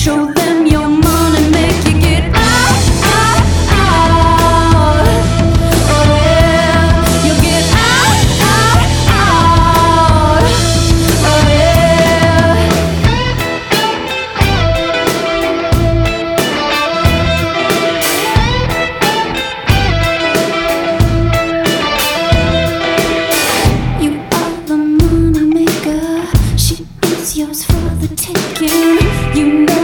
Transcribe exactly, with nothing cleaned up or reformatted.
Show them your money, make you get out, out, out. Oh yeah, you get out, out, out. Oh yeah. You are the money maker. She is yours for the taking. You know